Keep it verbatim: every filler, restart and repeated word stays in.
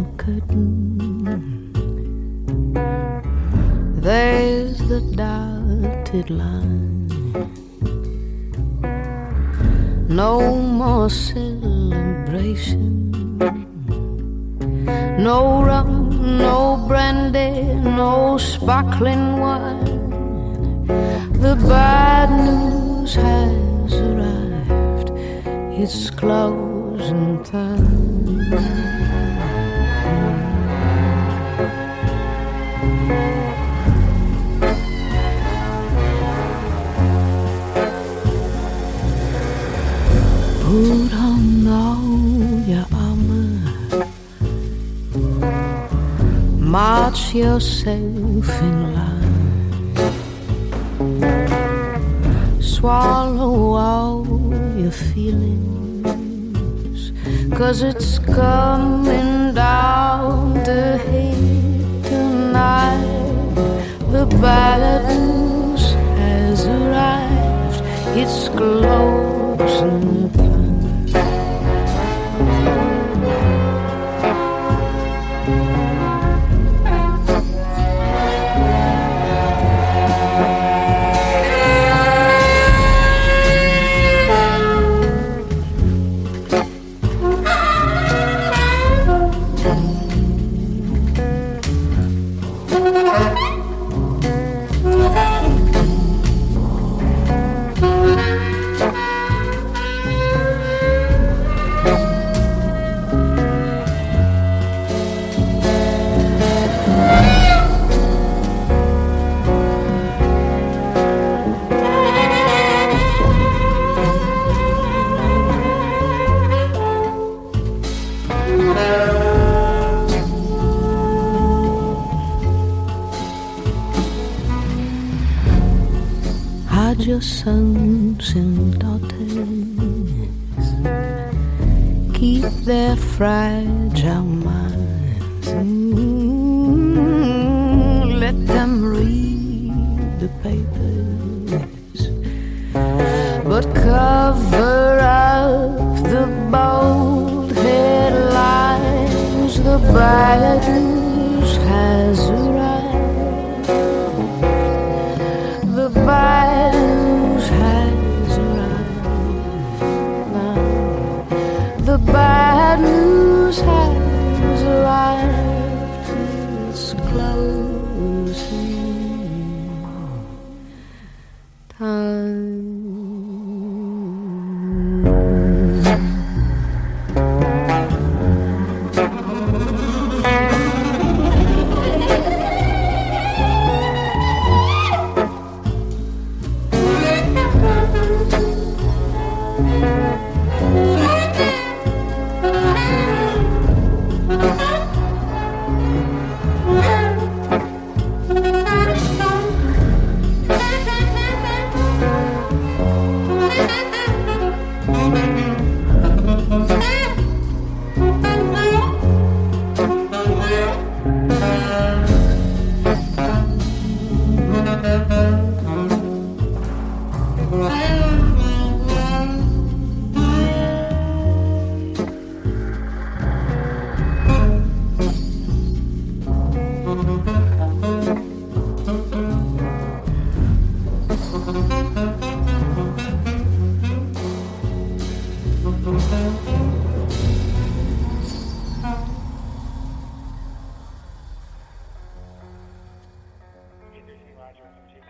curtain. There's the dotted line. No more celebration. No rum, no brandy, no sparkling wine. The bad news has arrived. It's closing time. Put on all your armor. March yourself in line. Swallow all your feelings, 'cause it's coming down to hit tonight. The bad news has arrived. It's closing time. Hide your sons and daughters, keep their fragile minds. Mm, let them read the papers, but cover up the bold headlines. The bad news has arrived. The bad news has arrived now. The bad news has arrived. It's closing time. Roger,